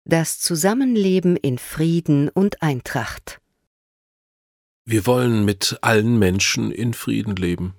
Das Zusammenleben in Frieden und Eintracht. Wir wollen mit allen Menschen in Frieden leben.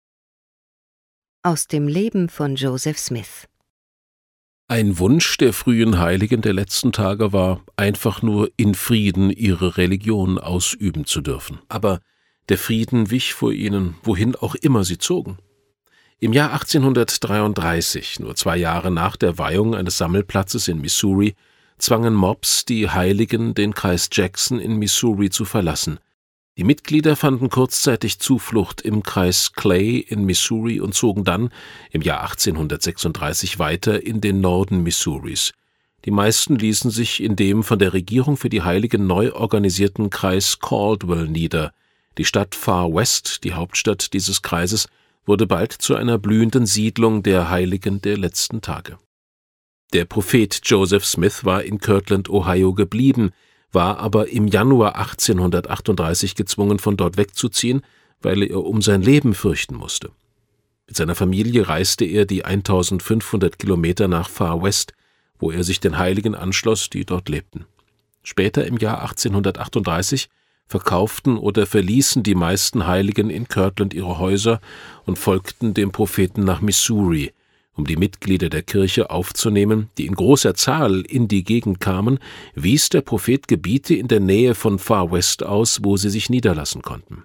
Aus dem Leben von Joseph Smith. Ein Wunsch der frühen Heiligen der letzten Tage war, einfach nur in Frieden ihre Religion ausüben zu dürfen. Aber der Frieden wich vor ihnen, wohin auch immer sie zogen. Im Jahr 1833, nur 2 Jahre nach der Weihung eines Sammelplatzes in Missouri, zwangen Mobs die Heiligen, den Kreis Jackson in Missouri zu verlassen. Die Mitglieder fanden kurzzeitig Zuflucht im Kreis Clay in Missouri und zogen dann im Jahr 1836 weiter in den Norden Missouris. Die meisten ließen sich in dem von der Regierung für die Heiligen neu organisierten Kreis Caldwell nieder. Die Stadt Far West, die Hauptstadt dieses Kreises, wurde bald zu einer blühenden Siedlung der Heiligen der letzten Tage. Der Prophet Joseph Smith war in Kirtland, Ohio geblieben, war aber im Januar 1838 gezwungen, von dort wegzuziehen, weil er um sein Leben fürchten musste. Mit seiner Familie reiste er die 1500 Kilometer nach Far West, wo er sich den Heiligen anschloss, die dort lebten. Später im Jahr 1838 verkauften oder verließen die meisten Heiligen in Kirtland ihre Häuser und folgten dem Propheten nach Missouri, um die Mitglieder der Kirche aufzunehmen, die in großer Zahl in die Gegend kamen, wies der Prophet Gebiete in der Nähe von Far West aus, wo sie sich niederlassen konnten.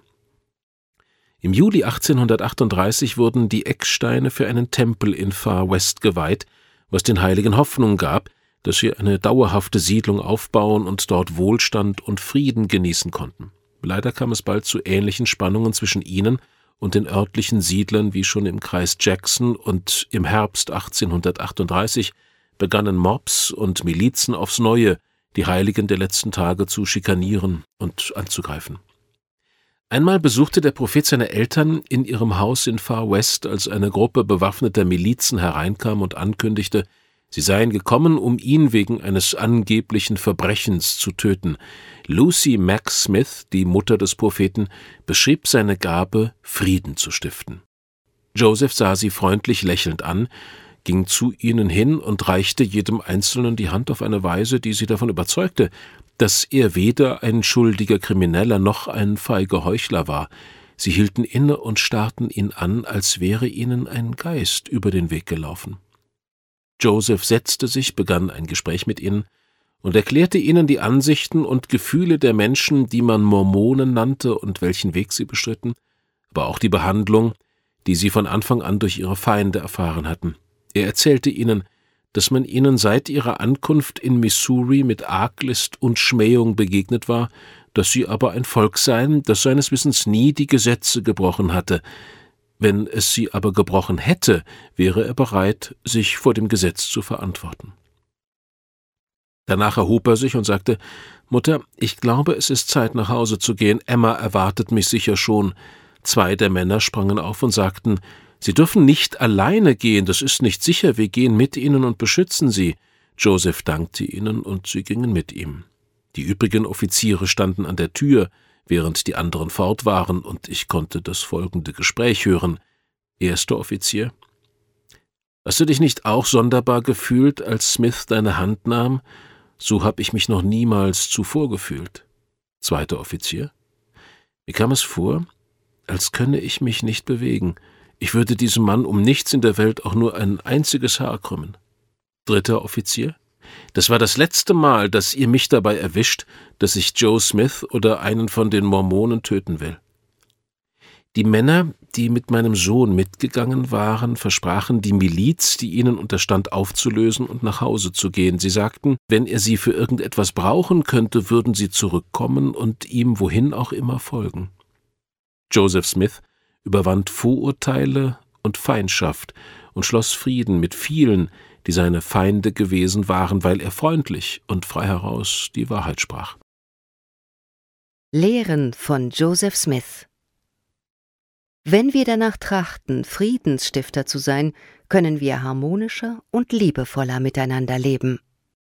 Im Juli 1838 wurden die Ecksteine für einen Tempel in Far West geweiht, was den Heiligen Hoffnung gab, dass sie eine dauerhafte Siedlung aufbauen und dort Wohlstand und Frieden genießen konnten. Leider kam es bald zu ähnlichen Spannungen zwischen ihnen und den örtlichen Siedlern wie schon im Kreis Jackson, und im Herbst 1838 begannen Mobs und Milizen aufs Neue, die Heiligen der letzten Tage zu schikanieren und anzugreifen. Einmal besuchte der Prophet seine Eltern in ihrem Haus in Far West, als eine Gruppe bewaffneter Milizen hereinkam und ankündigte, sie seien gekommen, um ihn wegen eines angeblichen Verbrechens zu töten. Lucy Mack Smith, die Mutter des Propheten, beschrieb seine Gabe, Frieden zu stiften. Joseph sah sie freundlich lächelnd an, ging zu ihnen hin und reichte jedem Einzelnen die Hand auf eine Weise, die sie davon überzeugte, dass er weder ein schuldiger Krimineller noch ein feiger Heuchler war. Sie hielten inne und starrten ihn an, als wäre ihnen ein Geist über den Weg gelaufen. Joseph setzte sich, begann ein Gespräch mit ihnen und erklärte ihnen die Ansichten und Gefühle der Menschen, die man Mormonen nannte und welchen Weg sie bestritten, aber auch die Behandlung, die sie von Anfang an durch ihre Feinde erfahren hatten. Er erzählte ihnen, dass man ihnen seit ihrer Ankunft in Missouri mit Arglist und Schmähung begegnet war, dass sie aber ein Volk seien, das seines Wissens nie die Gesetze gebrochen hatte. Wenn es sie aber gebrochen hätte, wäre er bereit, sich vor dem Gesetz zu verantworten. Danach erhob er sich und sagte, »Mutter, ich glaube, es ist Zeit, nach Hause zu gehen. Emma erwartet mich sicher schon.« 2 der Männer sprangen auf und sagten, »Sie dürfen nicht alleine gehen, das ist nicht sicher, wir gehen mit Ihnen und beschützen Sie.« Joseph dankte ihnen und sie gingen mit ihm. Die übrigen Offiziere standen an der Tür, während die anderen fort waren, und ich konnte das folgende Gespräch hören. Erster Offizier: »Hast du dich nicht auch sonderbar gefühlt, als Smith deine Hand nahm? So habe ich mich noch niemals zuvor gefühlt.« Zweiter Offizier: »Mir kam es vor, als könne ich mich nicht bewegen. Ich würde diesem Mann um nichts in der Welt auch nur ein einziges Haar krümmen.« Dritter Offizier: »Das war das letzte Mal, dass ihr mich dabei erwischt, dass ich Joe Smith oder einen von den Mormonen töten will.« Die Männer, die mit meinem Sohn mitgegangen waren, versprachen die Miliz, die ihnen unterstand, aufzulösen und nach Hause zu gehen. Sie sagten, wenn er sie für irgendetwas brauchen könnte, würden sie zurückkommen und ihm wohin auch immer folgen. Joseph Smith überwand Vorurteile und Feindschaft und schloss Frieden mit vielen, die seine Feinde gewesen waren, weil er freundlich und frei heraus die Wahrheit sprach. Lehren von Joseph Smith. Wenn wir danach trachten, Friedensstifter zu sein, können wir harmonischer und liebevoller miteinander leben.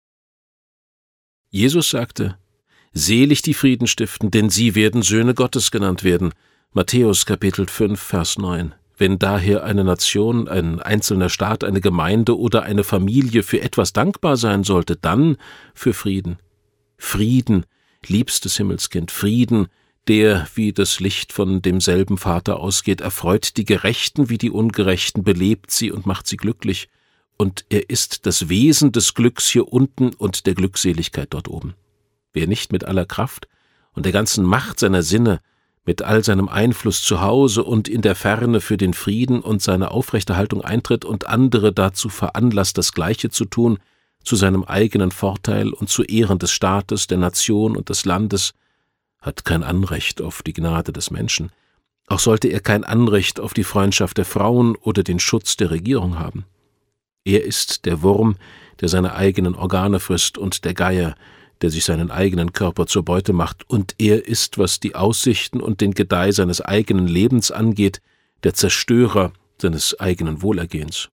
Jesus sagte, »Selig die Frieden stiften, denn sie werden Söhne Gottes genannt werden.« Matthäus Kapitel 5, Vers 9. Wenn daher eine Nation, ein einzelner Staat, eine Gemeinde oder eine Familie für etwas dankbar sein sollte, dann für Frieden. Frieden, liebstes Himmelskind, Frieden, der wie das Licht von demselben Vater ausgeht, erfreut die Gerechten wie die Ungerechten, belebt sie und macht sie glücklich, und er ist das Wesen des Glücks hier unten und der Glückseligkeit dort oben. Wer nicht mit aller Kraft und der ganzen Macht seiner Sinne, mit all seinem Einfluss zu Hause und in der Ferne für den Frieden und seine Aufrechterhaltung eintritt und andere dazu veranlasst, das Gleiche zu tun, zu seinem eigenen Vorteil und zu Ehren des Staates, der Nation und des Landes, hat kein Anrecht auf die Gnade des Menschen. Auch sollte er kein Anrecht auf die Freundschaft der Frauen oder den Schutz der Regierung haben. Er ist der Wurm, der seine eigenen Organe frisst, und der Geier, der sich seinen eigenen Körper zur Beute macht, und er ist, was die Aussichten und den Gedeih seines eigenen Lebens angeht, der Zerstörer seines eigenen Wohlergehens.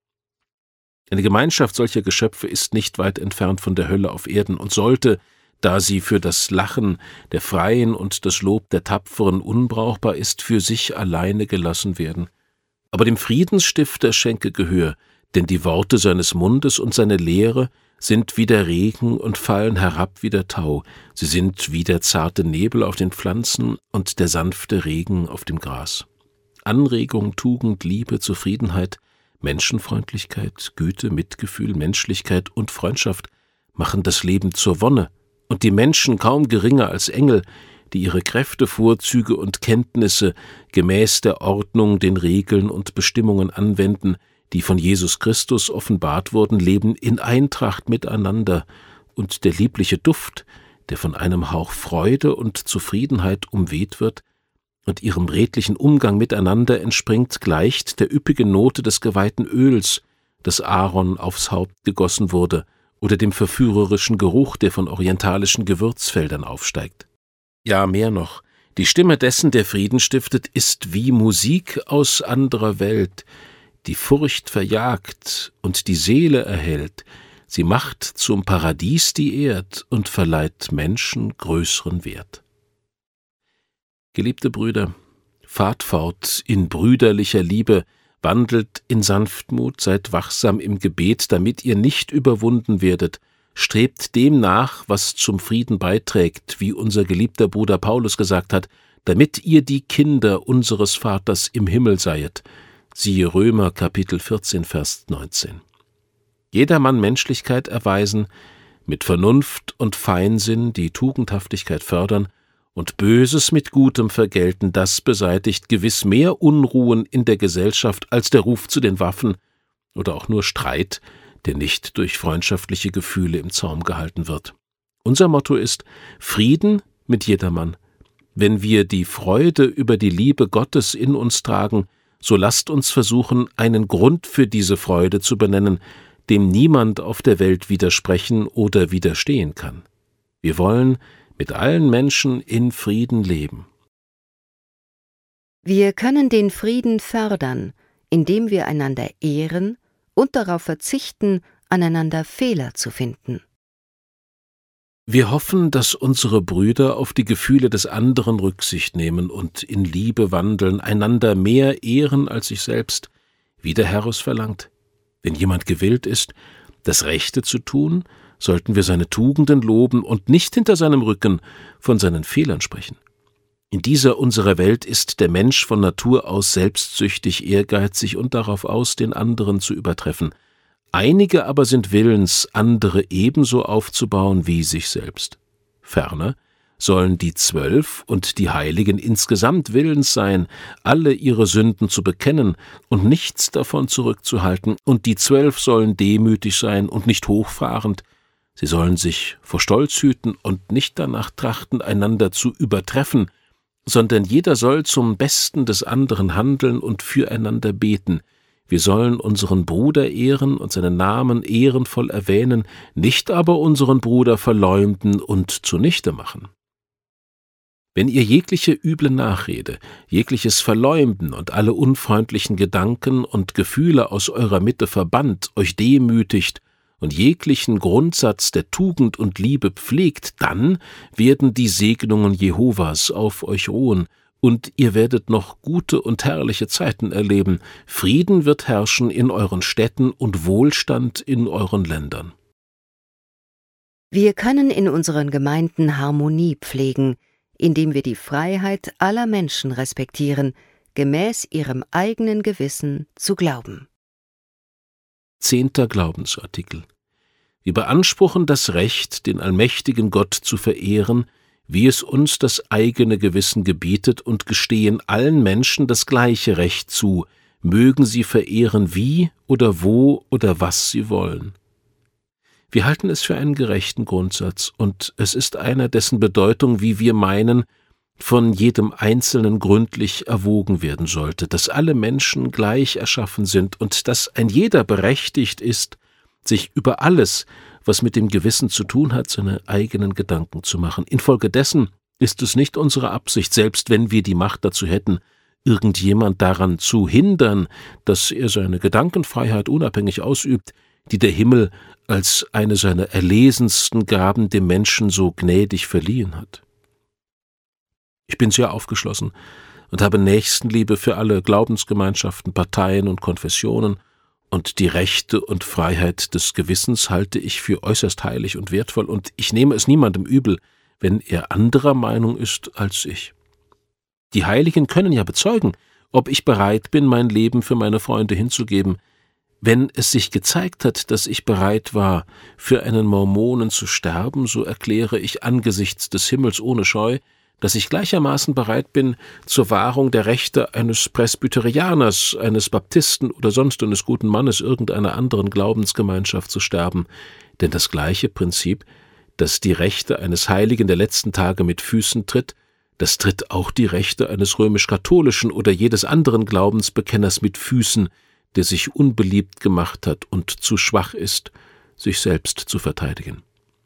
Eine Gemeinschaft solcher Geschöpfe ist nicht weit entfernt von der Hölle auf Erden und sollte, da sie für das Lachen der Freien und das Lob der Tapferen unbrauchbar ist, für sich alleine gelassen werden. Aber dem Friedensstifter schenke Gehör, denn die Worte seines Mundes und seine Lehre sind wie der Regen und fallen herab wie der Tau. Sie sind wie der zarte Nebel auf den Pflanzen und der sanfte Regen auf dem Gras. Anregung, Tugend, Liebe, Zufriedenheit, Menschenfreundlichkeit, Güte, Mitgefühl, Menschlichkeit und Freundschaft machen das Leben zur Wonne, und die Menschen kaum geringer als Engel, die ihre Kräfte, Vorzüge und Kenntnisse gemäß der Ordnung, den Regeln und Bestimmungen anwenden, die von Jesus Christus offenbart wurden, leben in Eintracht miteinander, und der liebliche Duft, der von einem Hauch Freude und Zufriedenheit umweht wird und ihrem redlichen Umgang miteinander entspringt, gleicht der üppigen Note des geweihten Öls, das Aaron aufs Haupt gegossen wurde, oder dem verführerischen Geruch, der von orientalischen Gewürzfeldern aufsteigt. Ja, mehr noch, die Stimme dessen, der Frieden stiftet, ist wie Musik aus anderer Welt, die Furcht verjagt und die Seele erhält. Sie macht zum Paradies die Erd und verleiht Menschen größeren Wert. Geliebte Brüder, fahrt fort in brüderlicher Liebe, wandelt in Sanftmut, seid wachsam im Gebet, damit ihr nicht überwunden werdet. Strebt dem nach, was zum Frieden beiträgt, wie unser geliebter Bruder Paulus gesagt hat, damit ihr die Kinder unseres Vaters im Himmel seiet. Siehe Römer Kapitel 14, Vers 19. Jedermann Menschlichkeit erweisen, mit Vernunft und Feinsinn die Tugendhaftigkeit fördern und Böses mit Gutem vergelten, das beseitigt gewiss mehr Unruhen in der Gesellschaft als der Ruf zu den Waffen oder auch nur Streit, der nicht durch freundschaftliche Gefühle im Zaum gehalten wird. Unser Motto ist Frieden mit jedermann. Wenn wir die Freude über die Liebe Gottes in uns tragen, so lasst uns versuchen, einen Grund für diese Freude zu benennen, dem niemand auf der Welt widersprechen oder widerstehen kann. Wir wollen mit allen Menschen in Frieden leben. Wir können den Frieden fördern, indem wir einander ehren und darauf verzichten, aneinander Fehler zu finden. Wir hoffen, dass unsere Brüder auf die Gefühle des anderen Rücksicht nehmen und in Liebe wandeln, einander mehr ehren als sich selbst, wie der Herr es verlangt. Wenn jemand gewillt ist, das Rechte zu tun, sollten wir seine Tugenden loben und nicht hinter seinem Rücken von seinen Fehlern sprechen. In dieser unserer Welt ist der Mensch von Natur aus selbstsüchtig, ehrgeizig und darauf aus, den anderen zu übertreffen. Einige aber sind willens, andere ebenso aufzubauen wie sich selbst. Ferner sollen die 12 und die Heiligen insgesamt willens sein, alle ihre Sünden zu bekennen und nichts davon zurückzuhalten, und die 12 sollen demütig sein und nicht hochfahrend. Sie sollen sich vor Stolz hüten und nicht danach trachten, einander zu übertreffen, sondern jeder soll zum Besten des anderen handeln und füreinander beten. Wir sollen unseren Bruder ehren und seinen Namen ehrenvoll erwähnen, nicht aber unseren Bruder verleumden und zunichte machen. Wenn ihr jegliche üble Nachrede, jegliches Verleumden und alle unfreundlichen Gedanken und Gefühle aus eurer Mitte verbannt, euch demütigt und jeglichen Grundsatz der Tugend und Liebe pflegt, dann werden die Segnungen Jehovas auf euch ruhen, und ihr werdet noch gute und herrliche Zeiten erleben. Frieden wird herrschen in euren Städten und Wohlstand in euren Ländern. Wir können in unseren Gemeinden Harmonie pflegen, indem wir die Freiheit aller Menschen respektieren, gemäß ihrem eigenen Gewissen zu glauben. 10. Glaubensartikel. Wir beanspruchen das Recht, den allmächtigen Gott zu verehren, wie es uns das eigene Gewissen gebietet, und gestehen allen Menschen das gleiche Recht zu, mögen sie verehren, wie oder wo oder was sie wollen. Wir halten es für einen gerechten Grundsatz, und es ist einer, dessen Bedeutung, wie wir meinen, von jedem Einzelnen gründlich erwogen werden sollte, dass alle Menschen gleich erschaffen sind und dass ein jeder berechtigt ist, sich über alles, was mit dem Gewissen zu tun hat, seine eigenen Gedanken zu machen. Infolgedessen ist es nicht unsere Absicht, selbst wenn wir die Macht dazu hätten, irgendjemand daran zu hindern, dass er seine Gedankenfreiheit unabhängig ausübt, die der Himmel als eine seiner erlesensten Gaben dem Menschen so gnädig verliehen hat. Ich bin sehr aufgeschlossen und habe Nächstenliebe für alle Glaubensgemeinschaften, Parteien und Konfessionen, und die Rechte und Freiheit des Gewissens halte ich für äußerst heilig und wertvoll, und ich nehme es niemandem übel, wenn er anderer Meinung ist als ich. Die Heiligen können ja bezeugen, ob ich bereit bin, mein Leben für meine Freunde hinzugeben. Wenn es sich gezeigt hat, dass ich bereit war, für einen Mormonen zu sterben, so erkläre ich angesichts des Himmels ohne Scheu, dass ich gleichermaßen bereit bin, zur Wahrung der Rechte eines Presbyterianers, eines Baptisten oder sonst eines guten Mannes irgendeiner anderen Glaubensgemeinschaft zu sterben. Denn das gleiche Prinzip, das die Rechte eines Heiligen der letzten Tage mit Füßen tritt, das tritt auch die Rechte eines römisch-katholischen oder jedes anderen Glaubensbekenners mit Füßen, der sich unbeliebt gemacht hat und zu schwach ist, sich selbst zu verteidigen.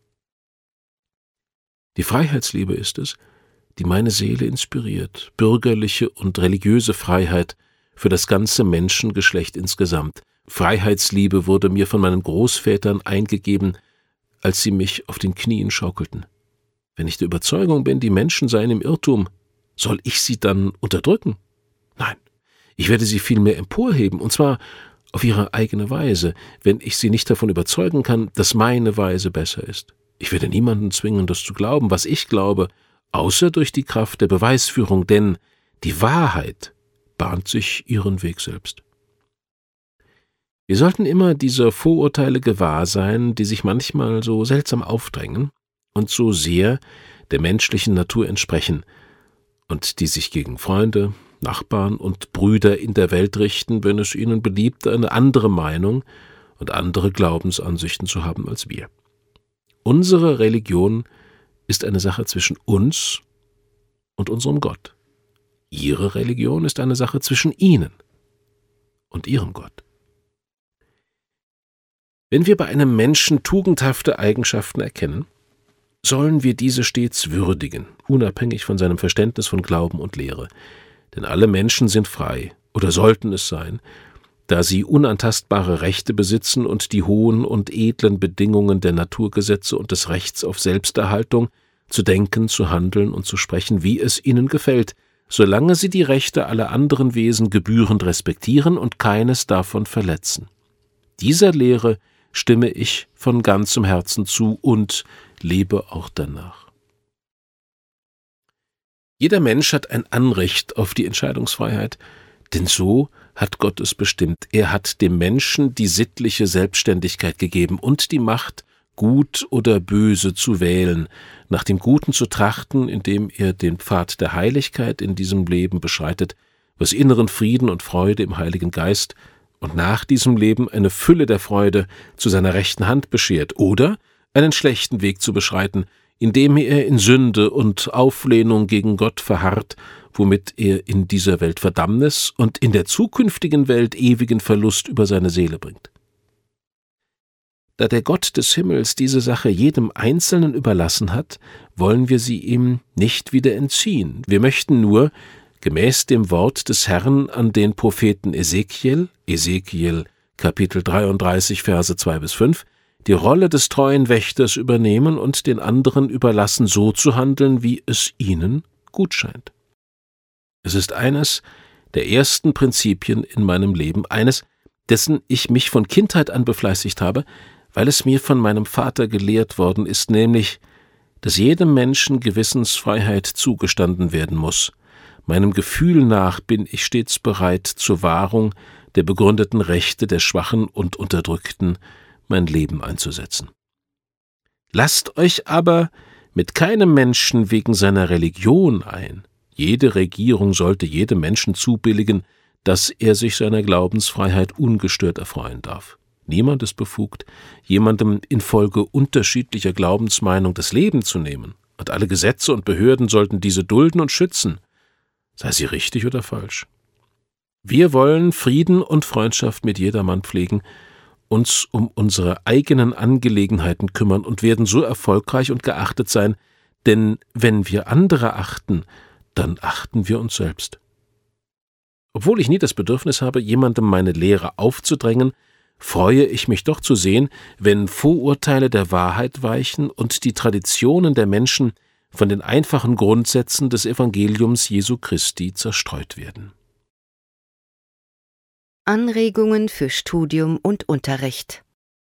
Die Freiheitsliebe ist es, die meine Seele inspiriert, bürgerliche und religiöse Freiheit für das ganze Menschengeschlecht insgesamt. Freiheitsliebe wurde mir von meinen Großvätern eingegeben, als sie mich auf den Knien schaukelten. Wenn ich der Überzeugung bin, die Menschen seien im Irrtum, soll ich sie dann unterdrücken? Nein. Ich werde sie vielmehr emporheben, und zwar auf ihre eigene Weise, wenn ich sie nicht davon überzeugen kann, dass meine Weise besser ist. Ich werde niemanden zwingen, das zu glauben, was ich glaube, außer durch die Kraft der Beweisführung, denn die Wahrheit bahnt sich ihren Weg selbst. Wir sollten immer dieser Vorurteile gewahr sein, die sich manchmal so seltsam aufdrängen und so sehr der menschlichen Natur entsprechen und die sich gegen Freunde, Nachbarn und Brüder in der Welt richten, wenn es ihnen beliebt, eine andere Meinung und andere Glaubensansichten zu haben als wir. Unsere Religion ist eine Sache zwischen uns und unserem Gott. Ihre Religion ist eine Sache zwischen Ihnen und Ihrem Gott. Wenn wir bei einem Menschen tugendhafte Eigenschaften erkennen, sollen wir diese stets würdigen, unabhängig von seinem Verständnis von Glauben und Lehre. Denn alle Menschen sind frei, oder sollten es sein, da sie unantastbare Rechte besitzen und die hohen und edlen Bedingungen der Naturgesetze und des Rechts auf Selbsterhaltung, zu denken, zu handeln und zu sprechen, wie es ihnen gefällt, solange sie die Rechte aller anderen Wesen gebührend respektieren und keines davon verletzen. Dieser Lehre stimme ich von ganzem Herzen zu und lebe auch danach. Jeder Mensch hat ein Anrecht auf die Entscheidungsfreiheit, denn so hat Gott es bestimmt. Er hat dem Menschen die sittliche Selbstständigkeit gegeben und die Macht, gut oder böse zu wählen, nach dem Guten zu trachten, indem er den Pfad der Heiligkeit in diesem Leben beschreitet, was inneren Frieden und Freude im Heiligen Geist und nach diesem Leben eine Fülle der Freude zu seiner rechten Hand beschert, oder einen schlechten Weg zu beschreiten, indem er in Sünde und Auflehnung gegen Gott verharrt, womit er in dieser Welt Verdammnis und in der zukünftigen Welt ewigen Verlust über seine Seele bringt. Da der Gott des Himmels diese Sache jedem Einzelnen überlassen hat, wollen wir sie ihm nicht wieder entziehen. Wir möchten nur, gemäß dem Wort des Herrn an den Propheten Ezekiel, Kapitel 33, Verse 2-5, die Rolle des treuen Wächters übernehmen und den anderen überlassen, so zu handeln, wie es ihnen gut scheint. Es ist eines der ersten Prinzipien in meinem Leben, eines, dessen ich mich von Kindheit an befleißigt habe, weil es mir von meinem Vater gelehrt worden ist, nämlich, dass jedem Menschen Gewissensfreiheit zugestanden werden muss. Meinem Gefühl nach bin ich stets bereit, zur Wahrung der begründeten Rechte der Schwachen und Unterdrückten mein Leben einzusetzen. Lasst euch aber mit keinem Menschen wegen seiner Religion ein. Jede Regierung sollte jedem Menschen zubilligen, dass er sich seiner Glaubensfreiheit ungestört erfreuen darf. Niemand ist befugt, jemandem infolge unterschiedlicher Glaubensmeinung das Leben zu nehmen, und alle Gesetze und Behörden sollten diese dulden und schützen, sei sie richtig oder falsch. Wir wollen Frieden und Freundschaft mit jedermann pflegen, uns um unsere eigenen Angelegenheiten kümmern und werden so erfolgreich und geachtet sein, denn wenn wir andere achten, dann achten wir uns selbst. Obwohl ich nie das Bedürfnis habe, jemandem meine Lehre aufzudrängen, freue ich mich doch zu sehen, wenn Vorurteile der Wahrheit weichen und die Traditionen der Menschen von den einfachen Grundsätzen des Evangeliums Jesu Christi zerstreut werden. Anregungen für Studium und Unterricht.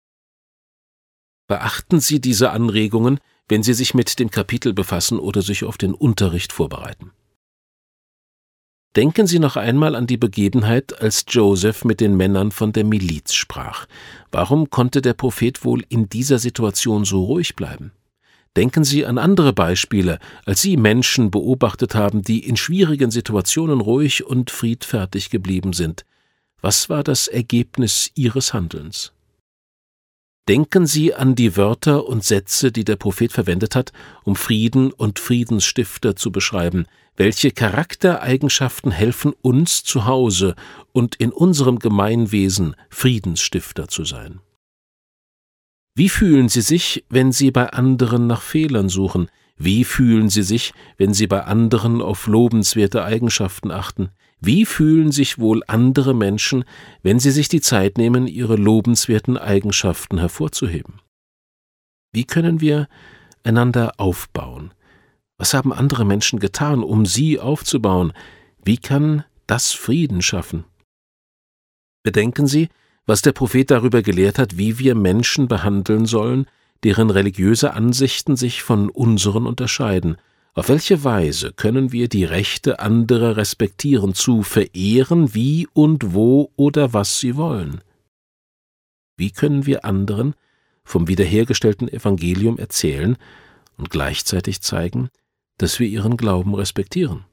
Beachten Sie diese Anregungen, wenn Sie sich mit dem Kapitel befassen oder sich auf den Unterricht vorbereiten. Denken Sie noch einmal an die Begebenheit, als Joseph mit den Männern von der Miliz sprach. Warum konnte der Prophet wohl in dieser Situation so ruhig bleiben? Denken Sie an andere Beispiele, als Sie Menschen beobachtet haben, die in schwierigen Situationen ruhig und friedfertig geblieben sind. Was war das Ergebnis Ihres Handelns? Denken Sie an die Wörter und Sätze, die der Prophet verwendet hat, um Frieden und Friedensstifter zu beschreiben. Welche Charaktereigenschaften helfen uns zu Hause und in unserem Gemeinwesen, Friedensstifter zu sein? Wie fühlen Sie sich, wenn Sie bei anderen nach Fehlern suchen? Wie fühlen Sie sich, wenn Sie bei anderen auf lobenswerte Eigenschaften achten? Wie fühlen sich wohl andere Menschen, wenn sie sich die Zeit nehmen, ihre lobenswerten Eigenschaften hervorzuheben? Wie können wir einander aufbauen? Was haben andere Menschen getan, um sie aufzubauen? Wie kann das Frieden schaffen? Bedenken Sie, was der Prophet darüber gelehrt hat, wie wir Menschen behandeln sollen, deren religiöse Ansichten sich von unseren unterscheiden. Auf welche Weise können wir die Rechte anderer respektieren, zu verehren, wie und wo oder was sie wollen? Wie können wir anderen vom wiederhergestellten Evangelium erzählen und gleichzeitig zeigen, dass wir ihren Glauben respektieren?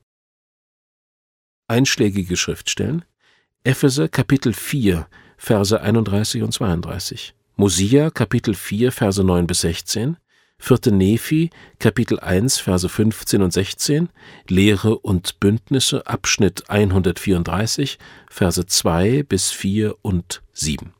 Einschlägige Schriftstellen: Epheser Kapitel 4, Verse 31 und 32, Mosia Kapitel 4, Verse 9 bis 16, 4. Nephi, Kapitel 1, Verse 15 und 16, Lehre und Bündnisse, Abschnitt 134, Verse 2 bis 4 und 7.